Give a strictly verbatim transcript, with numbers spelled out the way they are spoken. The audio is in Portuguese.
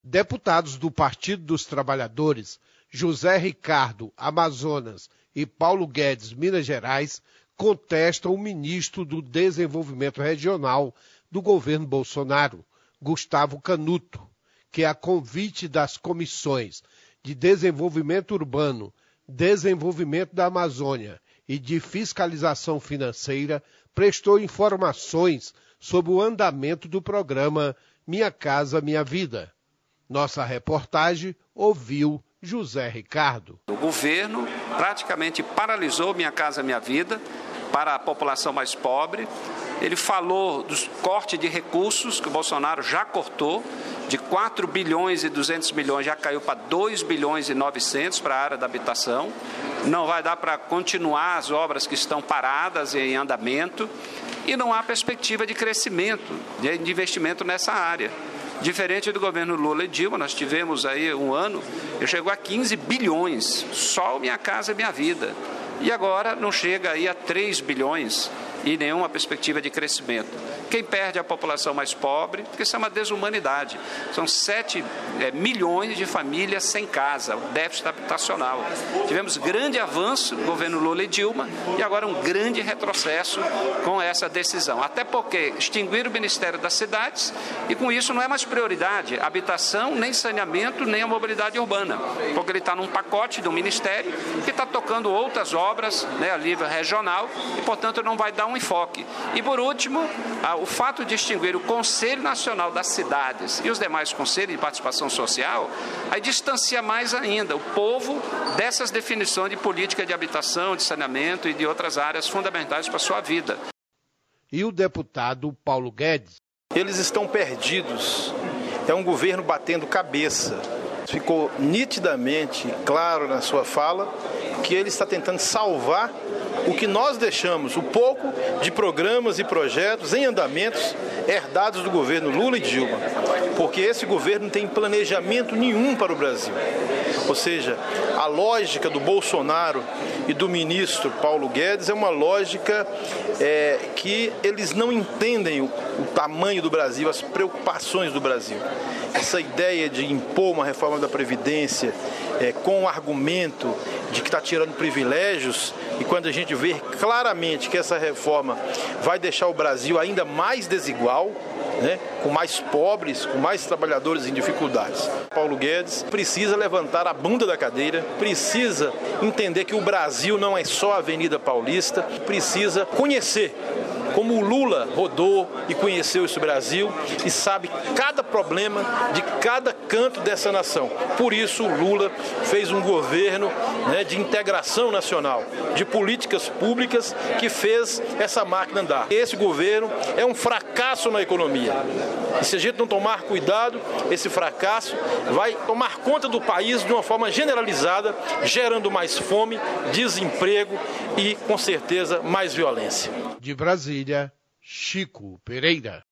Deputados do Partido dos Trabalhadores, José Ricardo, Amazonas, e Paulo Guedes, Minas Gerais, contestam o ministro do Desenvolvimento Regional do governo Bolsonaro, Gustavo Canuto, que, a convite das comissões de Desenvolvimento Urbano, Desenvolvimento da Amazônia e de Fiscalização Financeira, prestou informações sobre o andamento do programa Minha Casa Minha Vida. Nossa reportagem ouviu José Ricardo. O governo praticamente paralisou Minha Casa Minha Vida para a população mais pobre. Ele falou dos cortes de recursos que o Bolsonaro já cortou, de quatro bilhões e duzentos milhões já caiu para dois bilhões e novecentos para a área da habitação. Não vai dar para continuar as obras que estão paradas e em andamento e não há perspectiva de crescimento, de investimento nessa área. Diferente do governo Lula e Dilma, nós tivemos aí um ano, eu chegou a quinze bilhões, só Minha Casa Minha Vida. E agora não chega aí a três bilhões e nenhuma perspectiva de crescimento. Quem perde é a população mais pobre, porque isso é uma desumanidade. São sete é, milhões de famílias sem casa, o déficit habitacional. Tivemos grande avanço no governo Lula e Dilma e agora um grande retrocesso com essa decisão. Até porque extinguiram o Ministério das Cidades e com isso não é mais prioridade habitação, nem saneamento, nem a mobilidade urbana. Porque ele está num pacote do Ministério que está tocando outras obras, né, a nível regional e, portanto, não vai dar um enfoque. E, por último, o fato de extinguir o Conselho Nacional das Cidades e os demais conselhos de participação social, aí distancia mais ainda o povo dessas definições de política de habitação, de saneamento e de outras áreas fundamentais para a sua vida. E o deputado Paulo Guedes? Eles estão perdidos. É um governo batendo cabeça. Ficou nitidamente claro na sua fala que ele está tentando salvar o que nós deixamos, o pouco de programas e projetos em andamentos herdados do governo Lula e Dilma, porque esse governo não tem planejamento nenhum para o Brasil. Ou seja, a lógica do Bolsonaro e do ministro Paulo Guedes é uma lógica é, que eles não entendem o, o tamanho do Brasil, as preocupações do Brasil. Essa ideia de impor uma reforma da Previdência é, com o argumento de que está tirando privilégios, e quando a gente vê claramente que essa reforma vai deixar o Brasil ainda mais desigual, né, com mais pobres, com mais trabalhadores em dificuldades. Paulo Guedes precisa levantar a bunda da cadeira, precisa entender que o Brasil não é só a Avenida Paulista, precisa conhecer como o Lula rodou e conheceu esse Brasil e sabe cada problema de cada canto dessa nação. Por isso o Lula fez um governo, né, de integração nacional, de políticas públicas que fez essa máquina andar. Esse governo é um fracasso na economia. E se a gente não tomar cuidado, esse fracasso vai tomar conta do país de uma forma generalizada, gerando mais fome, desemprego e, com certeza, mais violência. De Brasília, Chico Pereira.